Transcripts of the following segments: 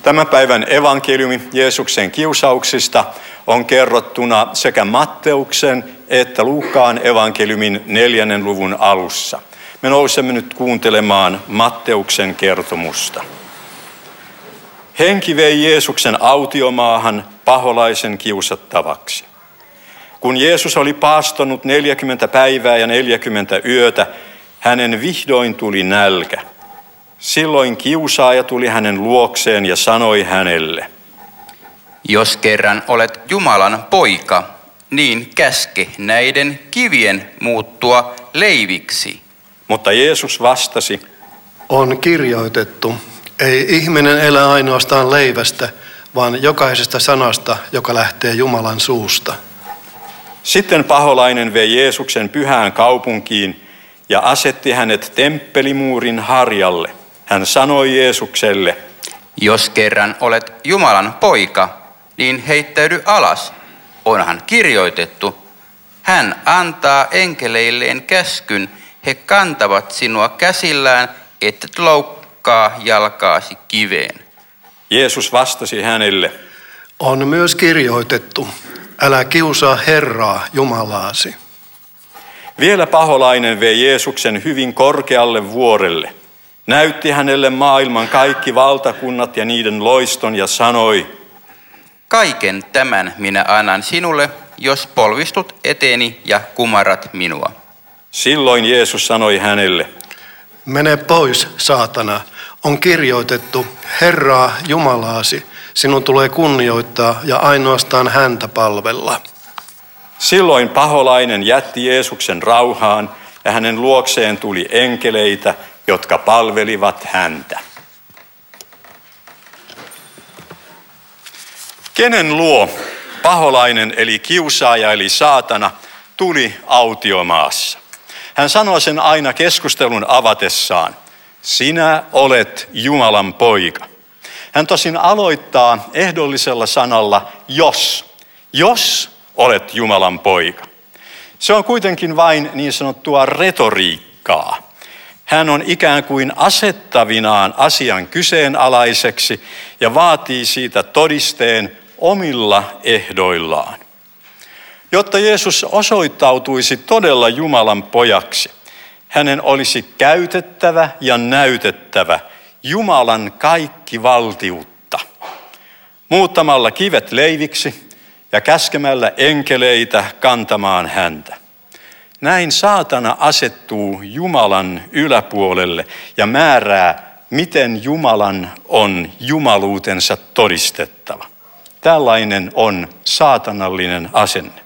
Tämän päivän evankeliumi Jeesuksen kiusauksista on kerrottuna sekä Matteuksen että Luukkaan evankeliumin 4. luvun alussa. Me nousemme nyt kuuntelemaan Matteuksen kertomusta. Henki vei Jeesuksen autiomaahan paholaisen kiusattavaksi. Kun Jeesus oli paastonut 40 päivää ja 40 yötä, hänen vihdoin tuli nälkä. Silloin kiusaaja tuli hänen luokseen ja sanoi hänelle: Jos kerran olet Jumalan poika, niin käske näiden kivien muuttua leiviksi. Mutta Jeesus vastasi: On kirjoitettu, ei ihminen elä ainoastaan leivästä, vaan jokaisesta sanasta, joka lähtee Jumalan suusta. Sitten paholainen vei Jeesuksen pyhään kaupunkiin ja asetti hänet temppelimuurin harjalle. Hän sanoi Jeesukselle: Jos kerran olet Jumalan poika, niin heittäydy alas. Onhan kirjoitettu, hän antaa enkeleilleen käskyn, he kantavat sinua käsillään, et loukkaa jalkaasi kiveen. Jeesus vastasi hänelle: On myös kirjoitettu, älä kiusaa Herraa Jumalaasi. Vielä paholainen vei Jeesuksen hyvin korkealle vuorelle. Näytti hänelle maailman kaikki valtakunnat ja niiden loiston ja sanoi: Kaiken tämän minä annan sinulle, jos polvistut eteeni ja kumarrat minua. Silloin Jeesus sanoi hänelle: Mene pois, saatana. On kirjoitettu, Herraa Jumalaasi, sinun tulee kunnioittaa ja ainoastaan häntä palvella. Silloin paholainen jätti Jeesuksen rauhaan ja hänen luokseen tuli enkeleitä, jotka palvelivat häntä. Kenen luo paholainen eli kiusaaja eli saatana tuli autiomaassa? Hän sanoi sen aina keskustelun avatessaan: sinä olet Jumalan poika. Hän tosin aloittaa ehdollisella sanalla jos. Jos olet Jumalan poika. Se on kuitenkin vain niin sanottua retoriikkaa. Hän on ikään kuin asettavinaan asian kyseenalaiseksi ja vaatii siitä todisteen omilla ehdoillaan. Jotta Jeesus osoittautuisi todella Jumalan pojaksi, hänen olisi käytettävä ja näytettävä Jumalan kaikkivaltiutta. Muuttamalla kivet leiviksi ja käskemällä enkeleitä kantamaan häntä. Näin saatana asettuu Jumalan yläpuolelle ja määrää, miten Jumalan on jumaluutensa todistettava. Tällainen on saatanallinen asenne.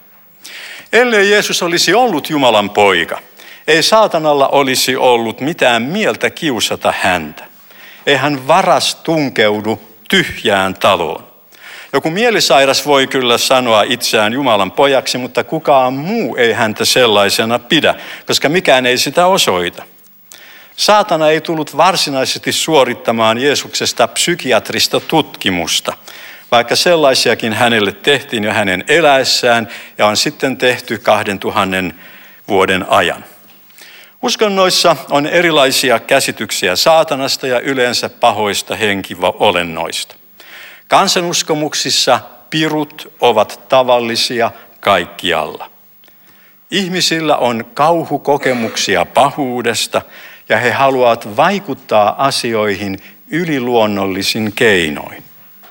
Ellei Jeesus olisi ollut Jumalan poika, ei saatanalla olisi ollut mitään mieltä kiusata häntä. Ei hän varas tunkeudu tyhjään taloon. Joku mielisairas voi kyllä sanoa itseään Jumalan pojaksi, mutta kukaan muu ei häntä sellaisena pidä, koska mikään ei sitä osoita. Saatana ei tullut varsinaisesti suorittamaan Jeesuksesta psykiatrista tutkimusta, vaikka sellaisiakin hänelle tehtiin jo hänen eläessään ja on sitten tehty 2000 vuoden ajan. Uskonnoissa on erilaisia käsityksiä saatanasta ja yleensä pahoista henkiolennoista. Kansanuskomuksissa pirut ovat tavallisia kaikkialla. Ihmisillä on kauhukokemuksia pahuudesta ja he haluavat vaikuttaa asioihin yliluonnollisin keinoin.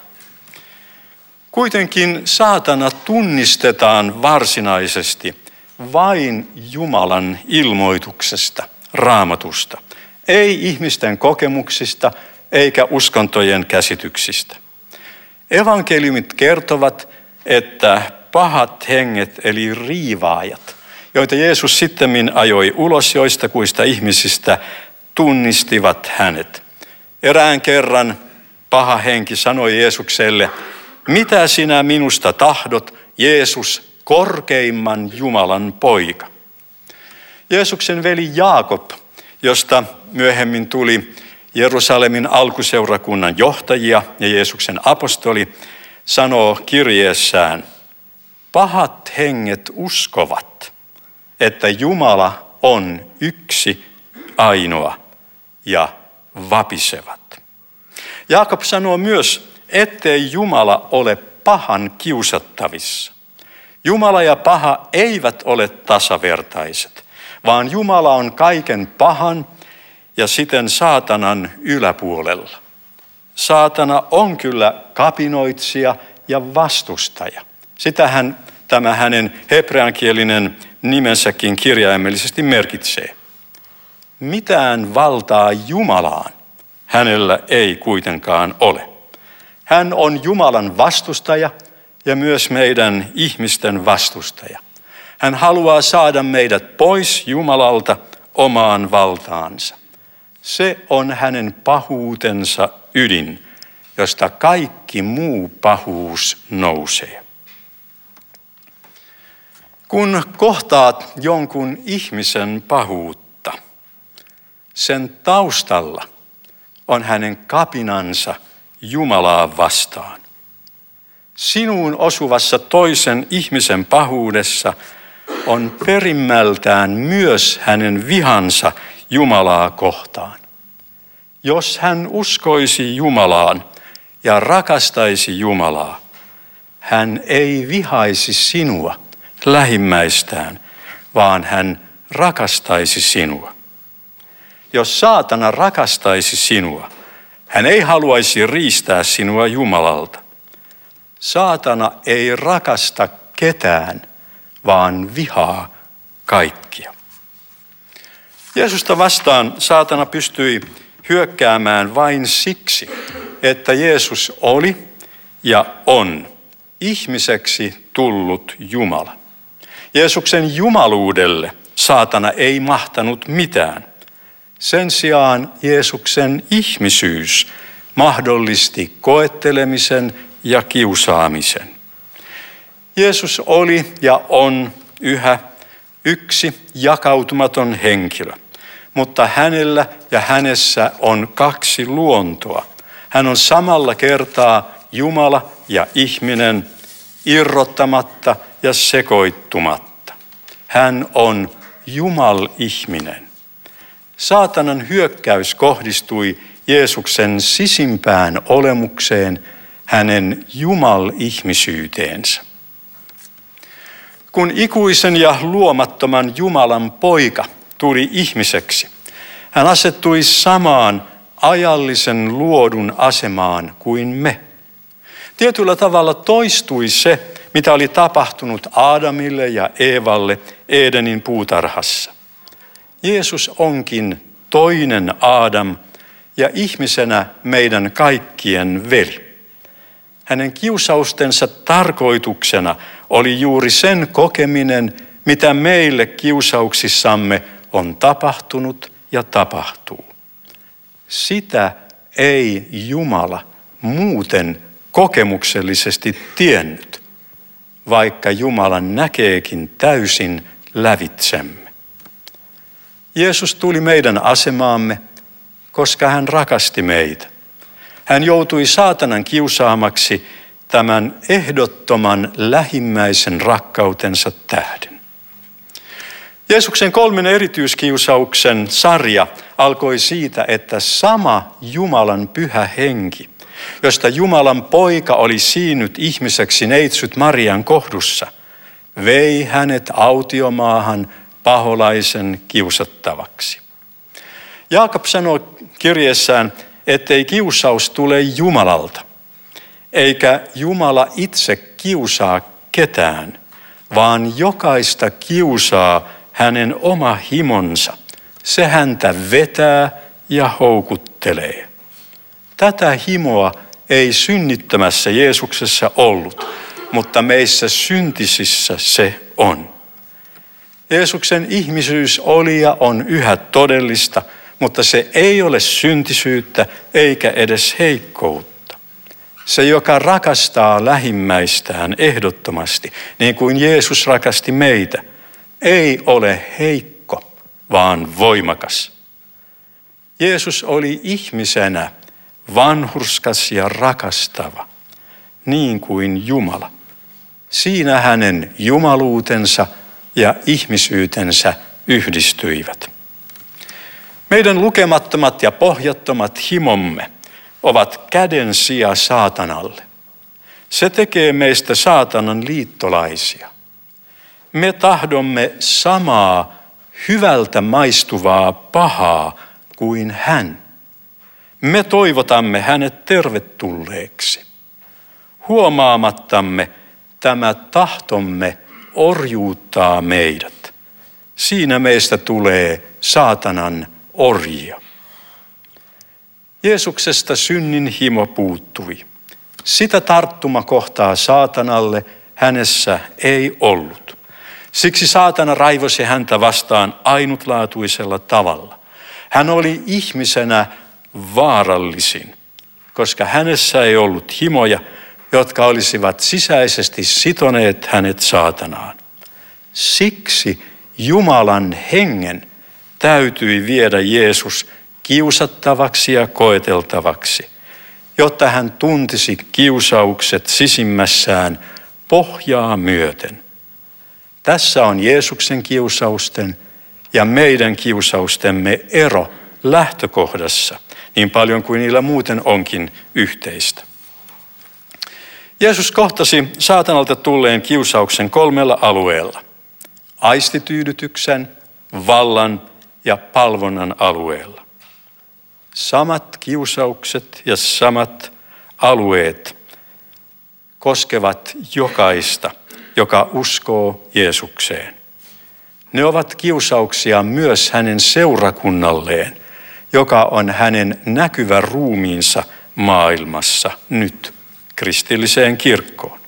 Kuitenkin saatana tunnistetaan varsinaisesti vain Jumalan ilmoituksesta, Raamatusta, ei ihmisten kokemuksista eikä uskontojen käsityksistä. Evankeliumit kertovat, että pahat henget eli riivaajat, joita Jeesus sittemmin ajoi ulos joistakuista ihmisistä, tunnistivat hänet. Erään kerran paha henki sanoi Jeesukselle: mitä sinä minusta tahdot, Jeesus, korkeimman Jumalan poika? Jeesuksen veli Jaakob, josta myöhemmin tuli Jerusalemin alkuseurakunnan johtajia ja Jeesuksen apostoli, sanoo kirjeessään: pahat henget uskovat, että Jumala on yksi ainoa ja vapisevat. Jaakob sanoo myös, ettei Jumala ole pahan kiusattavissa. Jumala ja paha eivät ole tasavertaiset, vaan Jumala on kaiken pahan ja siten saatanan yläpuolella. Saatana on kyllä kapinoitsija ja vastustaja. Sitähän tämä hänen hebreankielinen nimensäkin kirjaimellisesti merkitsee. Mitään valtaa Jumalaan hänellä ei kuitenkaan ole. Hän on Jumalan vastustaja ja myös meidän ihmisten vastustaja. Hän haluaa saada meidät pois Jumalalta omaan valtaansa. Se on hänen pahuutensa ydin, josta kaikki muu pahuus nousee. Kun kohtaat jonkun ihmisen pahuutta, sen taustalla on hänen kapinansa Jumalaa vastaan. Sinuun osuvassa toisen ihmisen pahuudessa on perimmältään myös hänen vihansa Jumalaa kohtaan. Jos hän uskoisi Jumalaan ja rakastaisi Jumalaa, hän ei vihaisi sinua lähimmäistään, vaan hän rakastaisi sinua. Jos saatana rakastaisi sinua, hän ei haluaisi riistää sinua Jumalalta. Saatana ei rakasta ketään, vaan vihaa kaikkia. Jeesusta vastaan saatana pystyi hyökkäämään vain siksi, että Jeesus oli ja on ihmiseksi tullut Jumala. Jeesuksen jumaluudelle saatana ei mahtanut mitään. Sen sijaan Jeesuksen ihmisyys mahdollisti koettelemisen ja kiusaamisen. Jeesus oli ja on yhä yksi jakautumaton henkilö, mutta hänellä ja hänessä on kaksi luontoa. Hän on samalla kertaa Jumala ja ihminen, irrottamatta ja sekoittumatta. Hän on Jumal-ihminen. Saatanan hyökkäys kohdistui Jeesuksen sisimpään olemukseen, hänen Jumal-ihmisyyteensä. Kun ikuisen ja luomattoman Jumalan poika tuli ihmiseksi, hän asettui samaan ajallisen luodun asemaan kuin me. Tietyllä tavalla toistui se, mitä oli tapahtunut Aadamille ja Eevalle Edenin puutarhassa. Jeesus onkin toinen Aadam ja ihmisenä meidän kaikkien veli. Hänen kiusaustensa tarkoituksena oli juuri sen kokeminen, mitä meille kiusauksissamme on tapahtunut ja tapahtuu. Sitä ei Jumala muuten kokemuksellisesti tiennyt, vaikka Jumala näkeekin täysin lävitsemme. Jeesus tuli meidän asemaamme, koska hän rakasti meitä. Hän joutui saatanan kiusaamaksi tämän ehdottoman lähimmäisen rakkautensa tähden. Jeesuksen 3 erityiskiusauksen sarja alkoi siitä, että sama Jumalan pyhä henki, josta Jumalan poika oli siinyt ihmiseksi neitsyt Marian kohdussa, vei hänet autiomaahan paholaisen kiusattavaksi. Jaakob sanoo kirjeessään, ettei kiusaus tule Jumalalta, eikä Jumala itse kiusaa ketään, vaan jokaista kiusaa hänen oma himonsa. Se häntä vetää ja houkuttelee. Tätä himoa ei synnittömässä Jeesuksessa ollut, mutta meissä syntisissä se on. Jeesuksen ihmisyys oli ja on yhä todellista, mutta se ei ole syntisyyttä eikä edes heikkoutta. Se, joka rakastaa lähimmäistään ehdottomasti, niin kuin Jeesus rakasti meitä, ei ole heikko, vaan voimakas. Jeesus oli ihmisenä vanhurskas ja rakastava, niin kuin Jumala. Siinä hänen jumaluutensa ja ihmisyytensä yhdistyivät. Meidän lukemattomat ja pohjattomat himomme ovat käden sija saatanalle. Se tekee meistä saatanan liittolaisia. Me tahdomme samaa hyvältä maistuvaa pahaa kuin hän. Me toivotamme hänet tervetulleeksi. Huomaamattamme tämä tahtomme orjuuttaa meidät. Siinä meistä tulee saatanan orjia. Jeesuksesta synnin himo puuttui. Sitä tarttumakohtaa saatanalle hänessä ei ollut. Siksi saatana raivosi häntä vastaan ainutlaatuisella tavalla. Hän oli ihmisenä vaarallisin, koska hänessä ei ollut himoja, jotka olisivat sisäisesti sitoneet hänet saatanaan. Siksi Jumalan hengen täytyi viedä Jeesus kiusattavaksi ja koeteltavaksi, jotta hän tuntisi kiusaukset sisimmässään pohjaa myöten. Tässä on Jeesuksen kiusausten ja meidän kiusaustemme ero lähtökohdassa, niin paljon kuin niillä muuten onkin yhteistä. Jeesus kohtasi saatanalta tulleen kiusauksen 3 alueella: aistityydytyksen, vallan ja palvonnan alueella. Samat kiusaukset ja samat alueet koskevat jokaista, joka uskoo Jeesukseen. Ne ovat kiusauksia myös hänen seurakunnalleen, joka on hänen näkyvä ruumiinsa maailmassa nyt, kristilliseen kirkkoon.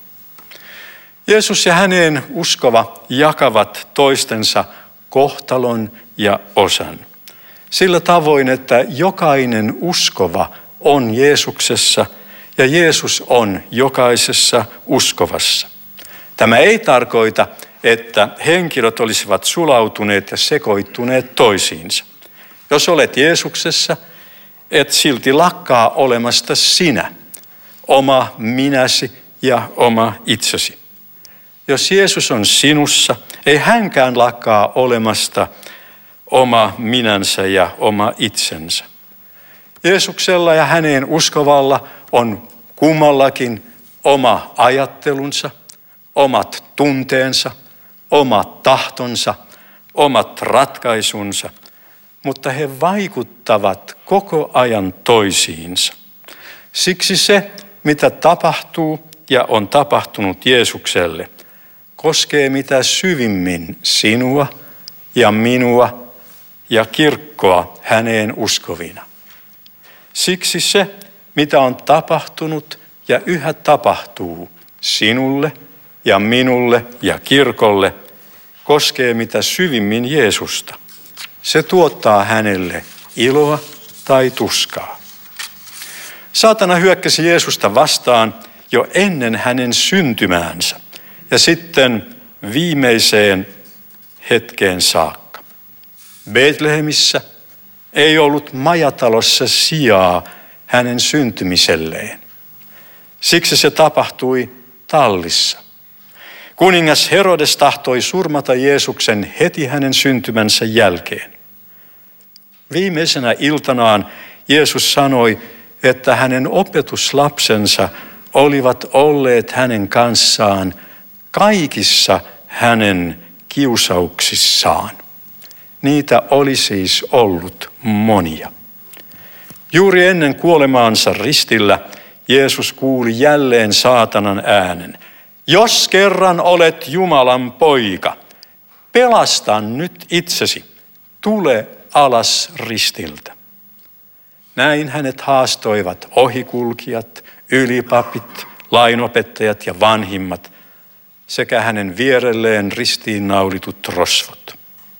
Jeesus ja häneen uskova jakavat toistensa kohtalon ja osan. Sillä tavoin, että jokainen uskova on Jeesuksessa ja Jeesus on jokaisessa uskovassa. Tämä ei tarkoita, että henkilöt olisivat sulautuneet ja sekoittuneet toisiinsa. Jos olet Jeesuksessa, et silti lakkaa olemasta sinä, oma minäsi ja oma itsesi. Jos Jeesus on sinussa, ei hänkään lakkaa olemasta oma minänsä ja oma itsensä. Jeesuksella ja häneen uskovalla on kummallakin oma ajattelunsa, omat tunteensa, omat tahtonsa, omat ratkaisunsa, mutta he vaikuttavat koko ajan toisiinsa. Siksi se, mitä tapahtuu ja on tapahtunut Jeesukselle, koskee mitä syvimmin sinua ja minua ja kirkkoa häneen uskovina. Siksi se, mitä on tapahtunut ja yhä tapahtuu sinulle ja minulle ja kirkolle, koskee mitä syvimmin Jeesusta. Se tuottaa hänelle iloa tai tuskaa. Saatana hyökkäsi Jeesusta vastaan jo ennen hänen syntymäänsä ja sitten viimeiseen hetkeen saakka. Betlehemissä ei ollut majatalossa sijaa hänen syntymiselleen. Siksi se tapahtui tallissa. Kuningas Herodes tahtoi surmata Jeesuksen heti hänen syntymänsä jälkeen. Viimeisenä iltanaan Jeesus sanoi, että hänen opetuslapsensa olivat olleet hänen kanssaan kaikissa hänen kiusauksissaan. Niitä oli siis ollut monia. Juuri ennen kuolemaansa ristillä Jeesus kuuli jälleen saatanan äänen. Jos kerran olet Jumalan poika, pelasta nyt itsesi, tule alas ristiltä. Näin hänet haastoivat ohikulkijat, ylipapit, lainopettajat ja vanhimmat sekä hänen vierelleen ristiinnaulitut rosvot.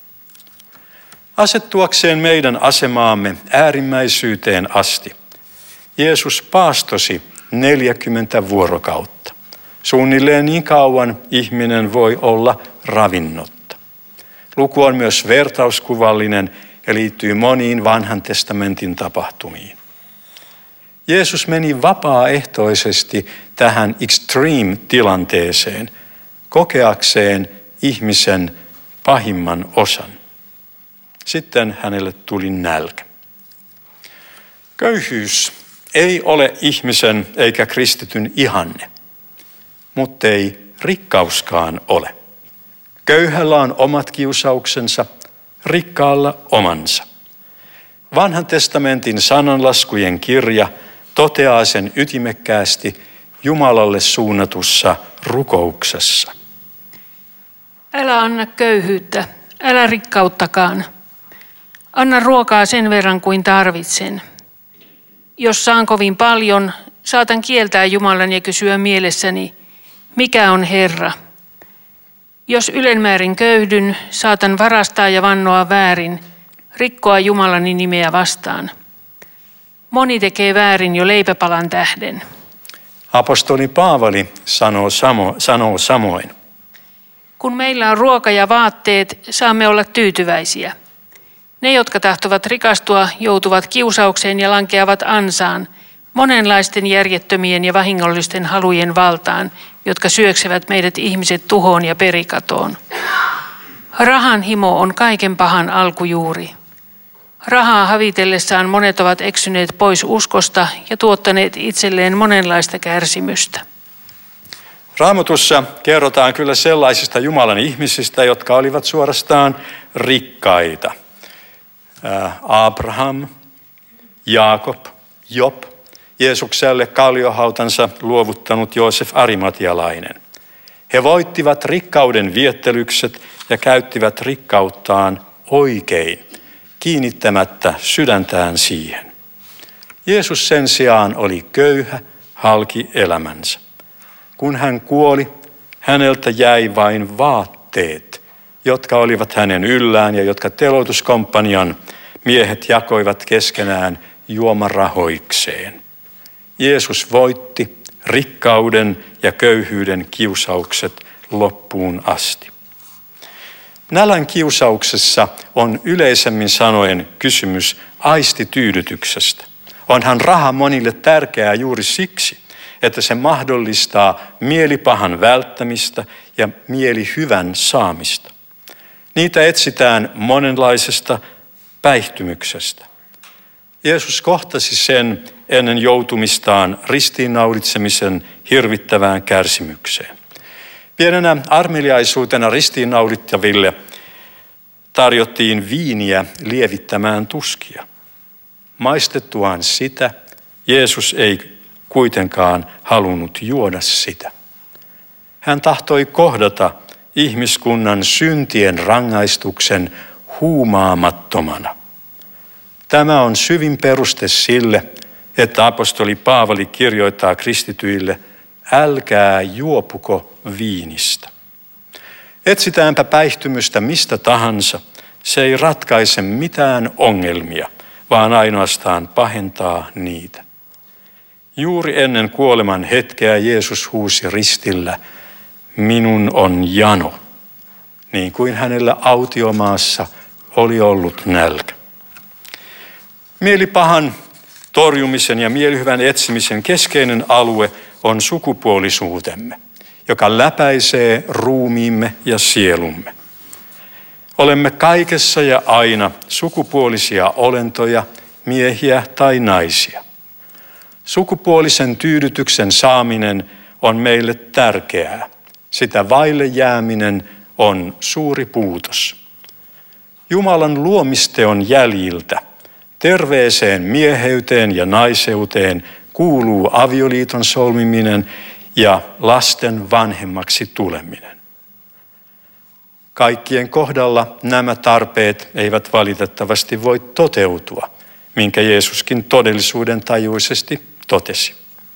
Asettuakseen meidän asemaamme äärimmäisyyteen asti, Jeesus paastosi 40 vuorokautta. Suunnilleen niin kauan ihminen voi olla ravinnotta. Luku on myös vertauskuvallinen ja liittyy moniin vanhan testamentin tapahtumiin. Jeesus meni vapaaehtoisesti tähän extreme-tilanteeseen, kokeakseen ihmisen pahimman osan. Sitten hänelle tuli nälkä. Köyhyys ei ole ihmisen eikä kristityn ihanne, mutta ei rikkauskaan ole. Köyhällä on omat kiusauksensa, rikkaalla omansa. Vanhan testamentin sananlaskujen kirja toteaa sen ytimekkäästi Jumalalle suunnatussa rukouksessa. Älä anna köyhyyttä, älä rikkauttakaan. Anna ruokaa sen verran kuin tarvitsen. Jos saan kovin paljon, saatan kieltää Jumalan ja kysyä mielessäni, mikä on Herra. Jos ylenmäärin köyhdyn, saatan varastaa ja vannoa väärin, rikkoa Jumalani nimeä vastaan. Moni tekee väärin jo leipäpalan tähden. Apostoli Paavali sanoo samoin. Kun meillä on ruoka ja vaatteet, saamme olla tyytyväisiä. Ne, jotka tahtovat rikastua, joutuvat kiusaukseen ja lankeavat ansaan, monenlaisten järjettömien ja vahingollisten halujen valtaan, jotka syöksevät meidät ihmiset tuhoon ja perikatoon. Rahan himo on kaiken pahan alkujuuri. Rahaa havitellessaan monet ovat eksyneet pois uskosta ja tuottaneet itselleen monenlaista kärsimystä. Raamatussa kerrotaan kyllä sellaisista Jumalan ihmisistä, jotka olivat suorastaan rikkaita. Abraham, Jaakob, Job, Jeesukselle kalliohautansa luovuttanut Joosef Arimatialainen. He voittivat rikkauden viettelykset ja käyttivät rikkauttaan oikein, kiinnittämättä sydäntään siihen. Jeesus sen sijaan oli köyhä, halki elämänsä. Kun hän kuoli, häneltä jäi vain vaatteet, jotka olivat hänen yllään ja jotka teloituskomppanian miehet jakoivat keskenään juomarahoikseen. Jeesus voitti rikkauden ja köyhyyden kiusaukset loppuun asti. Nälän kiusauksessa on yleisemmin sanoen kysymys aistityydytyksestä. Onhan raha monille tärkeää juuri siksi, että se mahdollistaa mielipahan välttämistä ja mielihyvän saamista. Niitä etsitään monenlaisesta päihtymyksestä. Jeesus kohtasi sen ennen joutumistaan ristiinnaulitsemisen hirvittävään kärsimykseen. Pienenä armeliaisuutena ristiinnaulittaville tarjottiin viiniä lievittämään tuskia. Maistettuaan sitä, Jeesus ei kuitenkaan halunnut juoda sitä. Hän tahtoi kohdata ihmiskunnan syntien rangaistuksen huumaamattomana. Tämä on syvin peruste sille, että apostoli Paavali kirjoittaa kristityille, älkää juopuko viinistä. Etsitäänpä päihtymystä mistä tahansa, se ei ratkaise mitään ongelmia, vaan ainoastaan pahentaa niitä. Juuri ennen kuoleman hetkeä Jeesus huusi ristillä, minun on jano, niin kuin hänellä autiomaassa oli ollut nälkä. Mielipahan torjumisen ja mielihyvän etsimisen keskeinen alue on sukupuolisuutemme, joka läpäisee ruumiimme ja sielumme. Olemme kaikessa ja aina sukupuolisia olentoja, miehiä tai naisia. Sukupuolisen tyydytyksen saaminen on meille tärkeää. Sitä vaille jääminen on suuri puutos. Jumalan luomisteon jäljiltä terveeseen mieheyteen ja naiseuteen kuuluu avioliiton solmiminen ja lasten vanhemmaksi tuleminen. Kaikkien kohdalla nämä tarpeet eivät valitettavasti voi toteutua, minkä Jeesuskin todellisuuden tajuisesti totesi.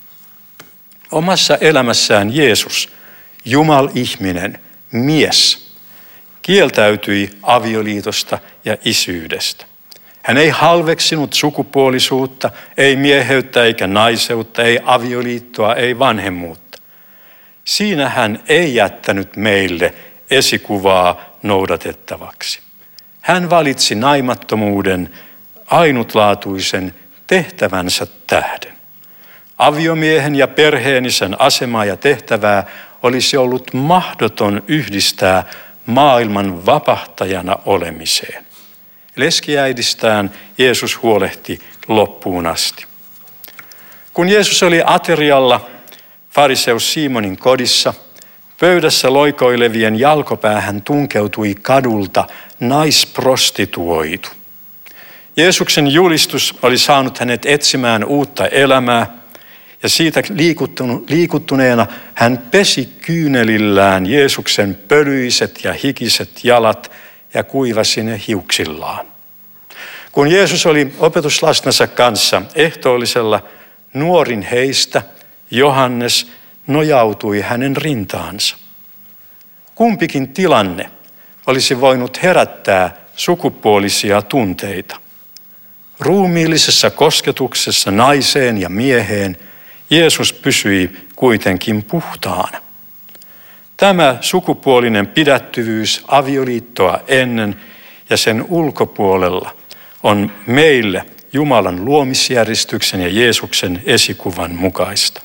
Omassa elämässään Jeesus, Jumal-ihminen, mies, kieltäytyi avioliitosta ja isyydestä. Hän ei halveksinut sukupuolisuutta, ei mieheyttä eikä naiseutta, ei avioliittoa, ei vanhemmuutta. Siinä hän ei jättänyt meille esikuvaa noudatettavaksi. Hän valitsi naimattomuuden ainutlaatuisen tehtävänsä tähden. Aviomiehen ja perheenisän asemaa ja tehtävää olisi ollut mahdoton yhdistää maailman vapahtajana olemiseen. Leskiäidistään Jeesus huolehti loppuun asti. Kun Jeesus oli aterialla fariseus Simonin kodissa, pöydässä loikoilevien jalkopäähän tunkeutui kadulta naisprostituoitu. Jeesuksen julistus oli saanut hänet etsimään uutta elämää, ja siitä liikuttuneena hän pesi kyynelillään Jeesuksen pölyiset ja hikiset jalat ja kuivasi ne hiuksillaan. Kun Jeesus oli opetuslastensa kanssa ehtoollisella, nuorin heistä, Johannes, nojautui hänen rintaansa. Kumpikin tilanne olisi voinut herättää sukupuolisia tunteita. Ruumiillisessa kosketuksessa naiseen ja mieheen Jeesus pysyi kuitenkin puhtaana. Tämä sukupuolinen pidättyvyys avioliittoa ennen ja sen ulkopuolella on meille Jumalan luomisjärjestyksen ja Jeesuksen esikuvan mukaista.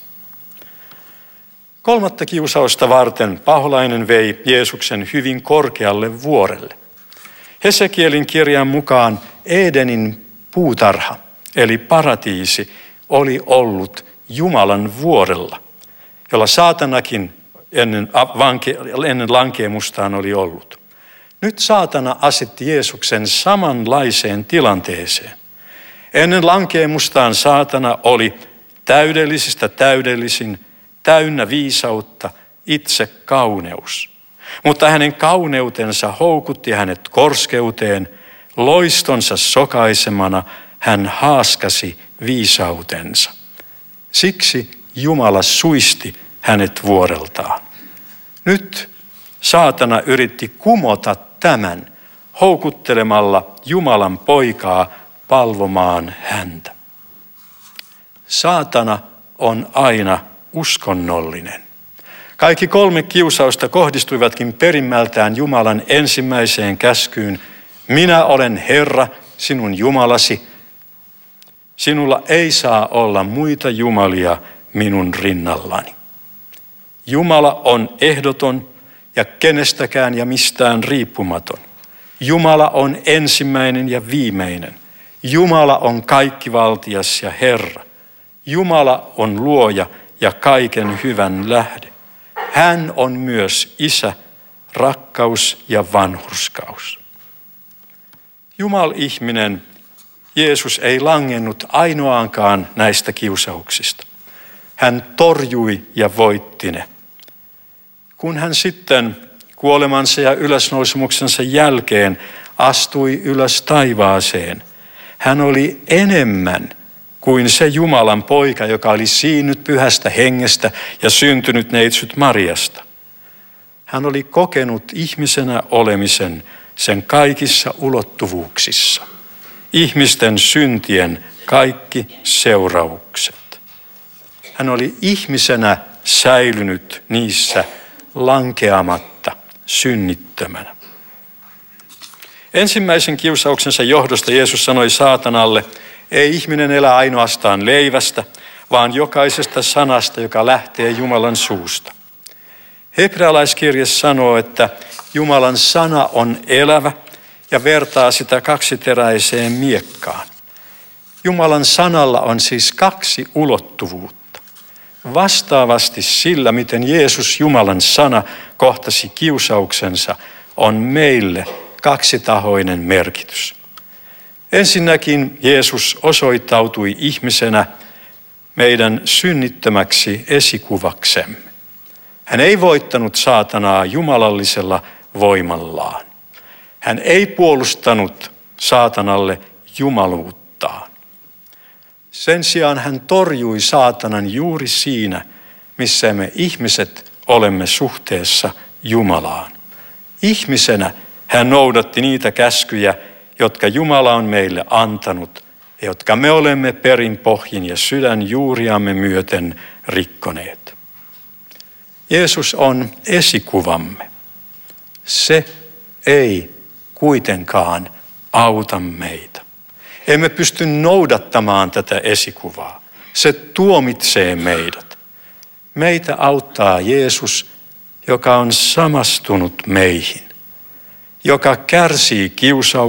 3. kiusausta varten paholainen vei Jeesuksen hyvin korkealle vuorelle. Hesekielin kirjan mukaan Edenin puutarha, eli paratiisi, oli ollut Jumalan vuorella, jolla saatanakin ennen lankeemustaan oli ollut. Nyt saatana asetti Jeesuksen samanlaiseen tilanteeseen. Ennen lankeemustaan saatana oli täydellisistä täydellisin, täynnä viisautta, itse kauneus. Mutta hänen kauneutensa houkutti hänet korskeuteen, loistonsa sokaisemana hän haaskasi viisautensa. Siksi Jumala suisti hänet vuoreltaan. Nyt saatana yritti kumota tämän houkuttelemalla Jumalan poikaa palvomaan häntä. Saatana on aina uskonnollinen. Kaikki 3 kiusausta kohdistuivatkin perimmältään Jumalan ensimmäiseen käskyyn. Minä olen Herra, sinun Jumalasi. Sinulla ei saa olla muita jumalia minun rinnallani. Jumala on ehdoton ja kenestäkään ja mistään riippumaton. Jumala on ensimmäinen ja viimeinen. Jumala on kaikkivaltias ja Herra. Jumala on luoja ja kaiken hyvän lähde. Hän on myös Isä, rakkaus ja vanhurskaus. Jumal-ihminen Jeesus ei langennut ainoaankaan näistä kiusauksista. Hän torjui ja voitti ne. Kun hän sitten kuolemansa ja ylösnousemuksensa jälkeen astui ylös taivaaseen, hän oli enemmän kuin se Jumalan poika, joka oli siinnyt pyhästä hengestä ja syntynyt neitsyt Mariasta. Hän oli kokenut ihmisenä olemisen sen kaikissa ulottuvuuksissa. Ihmisten syntien kaikki seuraukset. Hän oli ihmisenä säilynyt niissä lankeamatta, synnittömänä. Ensimmäisen kiusauksensa johdosta Jeesus sanoi saatanalle, ei ihminen elä ainoastaan leivästä, vaan jokaisesta sanasta, joka lähtee Jumalan suusta. Hebrealaiskirje sanoo, että Jumalan sana on elävä ja vertaa sitä kaksiteräiseen miekkaan. Jumalan sanalla on siis 2 ulottuvuutta. Vastaavasti sillä, miten Jeesus Jumalan sana kohtasi kiusauksensa, on meille 2-tahoinen merkitys. Ensinnäkin Jeesus osoittautui ihmisenä meidän synnittömäksi esikuvaksemme. Hän ei voittanut saatanaa jumalallisella voimallaan. Hän ei puolustanut saatanalle jumaluuttaan. Sen sijaan hän torjui saatanan juuri siinä, missä me ihmiset olemme suhteessa Jumalaan. Ihmisenä hän noudatti niitä käskyjä, jotka Jumala on meille antanut ja jotka me olemme perin pohjin ja sydänjuuriamme myöten rikkoneet. Jeesus on esikuvamme. Se ei kuitenkaan auta meitä. Emme pysty noudattamaan tätä esikuvaa. Se tuomitsee meidät. Meitä auttaa Jeesus, joka on samastunut meihin, joka kärsii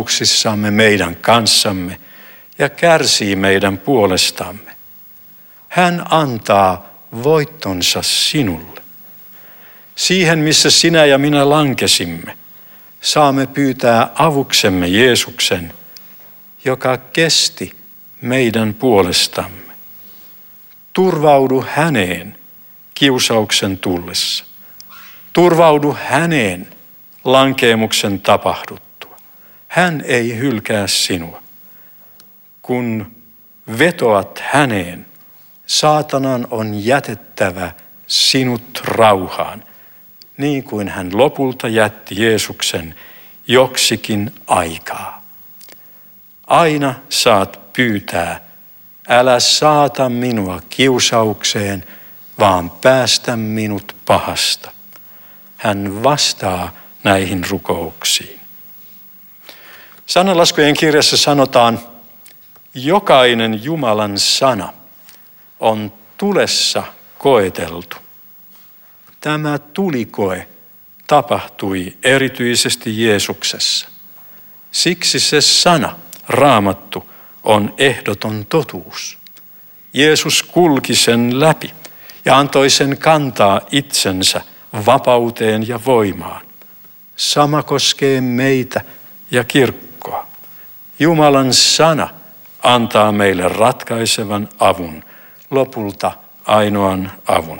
kiusauksissamme meidän kanssamme ja kärsii meidän puolestamme. Hän antaa voittonsa sinulle. Siihen, missä sinä ja minä lankesimme, saamme pyytää avuksemme Jeesuksen, joka kesti meidän puolestamme. Turvaudu häneen kiusauksen tullessa. Turvaudu häneen lankeemuksen tapahduttua. Hän ei hylkää sinua. Kun vetoat häneen, saatanan on jätettävä sinut rauhaan, niin kuin hän lopulta jätti Jeesuksen joksikin aikaa. Aina saat pyytää, älä saata minua kiusaukseen, vaan päästä minut pahasta. Hän vastaa näihin rukouksiin. Sananlaskujen kirjassa sanotaan, jokainen Jumalan sana on tulessa koeteltu. Tämä tulikoe tapahtui erityisesti Jeesuksessa. Siksi se sana, Raamattu, on ehdoton totuus. Jeesus kulki sen läpi ja antoi sen kantaa itsensä vapauteen ja voimaan. Sama koskee meitä ja kirkkoa. Jumalan sana antaa meille ratkaisevan avun, lopulta ainoan avun.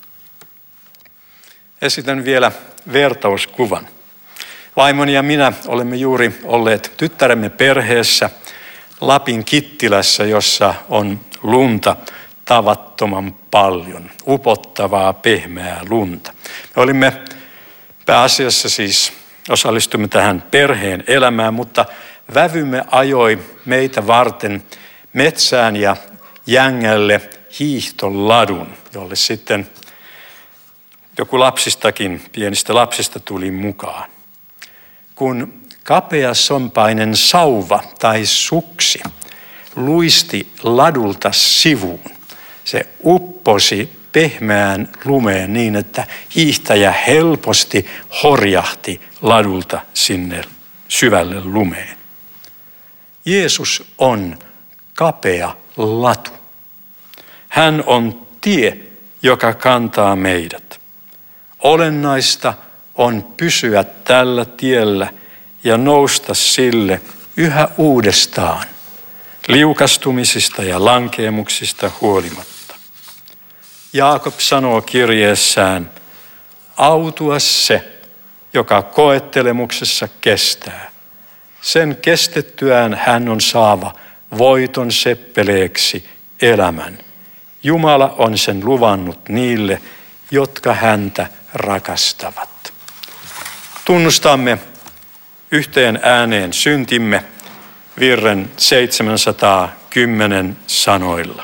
Esitän vielä vertauskuvan. Vaimoni ja minä olemme juuri olleet tyttäremme perheessä Lapin Kittilässä, jossa on lunta tavattoman paljon, upottavaa pehmeää lunta. Me olimme pääasiassa siis osallistumme tähän perheen elämään, mutta vävymme ajoi meitä varten metsään ja jängälle hiihtoladun, jolle sitten joku lapsistakin, pienistä lapsista tuli mukaan. Kun kapeasompainen sauva tai suksi luisti ladulta sivuun, se upposi pehmeään lumeen niin, että hiihtäjä helposti horjahti ladulta sinne syvälle lumeen. Jeesus on kapea latu. Hän on tie, joka kantaa meidät. Olennaista on pysyä tällä tiellä ja nousta sille yhä uudestaan, liukastumisista ja lankeemuksista huolimatta. Jaakob sanoo kirjeessään, autua se, joka koettelemuksessa kestää. Sen kestettyään hän on saava voiton seppeleeksi elämän. Jumala on sen luvannut niille, jotka häntä rakastavat. Tunnustamme yhteen ääneen syntimme virren 710 sanoilla.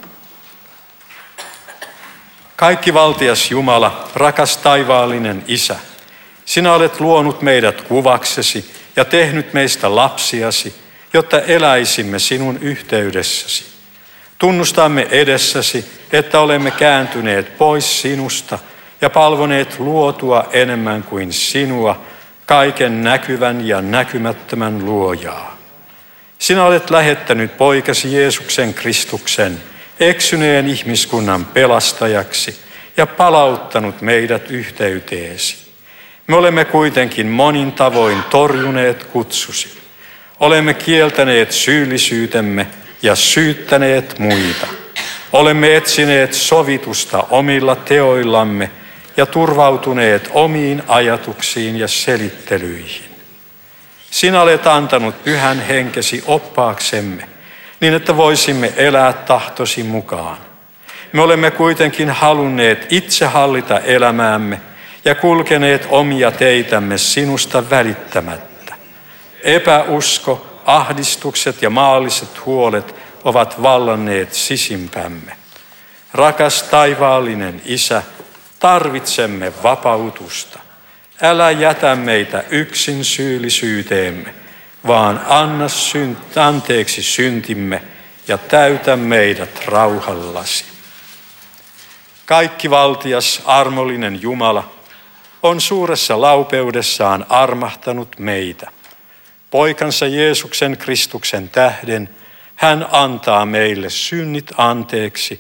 Kaikki valtias Jumala, rakas taivaallinen Isä, sinä olet luonut meidät kuvaksesi ja tehnyt meistä lapsiasi, jotta eläisimme sinun yhteydessäsi. Tunnustamme edessäsi, että olemme kääntyneet pois sinusta ja palvoneet luotua enemmän kuin sinua, kaiken näkyvän ja näkymättömän luojaa. Sinä olet lähettänyt poikasi Jeesuksen Kristuksen eksyneen ihmiskunnan pelastajaksi ja palauttanut meidät yhteyteesi. Me olemme kuitenkin monin tavoin torjuneet kutsusi. Olemme kieltäneet syyllisyytemme ja syyttäneet muita. Olemme etsineet sovitusta omilla teoillamme ja turvautuneet omiin ajatuksiin ja selittelyihin. Sinä olet antanut pyhän henkesi oppaaksemme, niin että voisimme elää tahtosi mukaan. Me olemme kuitenkin halunneet itse hallita elämäämme ja kulkeneet omia teitämme sinusta välittämättä. Epäusko, ahdistukset ja maalliset huolet ovat vallanneet sisimpämme. Rakas taivaallinen Isä, tarvitsemme vapautusta. Älä jätä meitä yksin syyllisyyteemme, vaan anna anteeksi syntimme ja täytä meidät rauhallasi. Kaikki valtias, armollinen Jumala on suuressa laupeudessaan armahtanut meitä. Poikansa Jeesuksen Kristuksen tähden hän antaa meille synnit anteeksi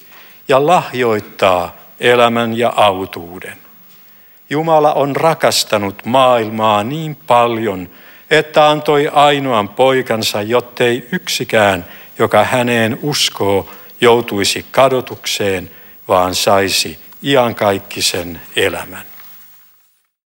ja lahjoittaa elämän ja autuuden. Jumala on rakastanut maailmaa niin paljon, että antoi ainoan poikansa, jottei yksikään, joka häneen uskoo, joutuisi kadotukseen, vaan saisi iankaikkisen elämän.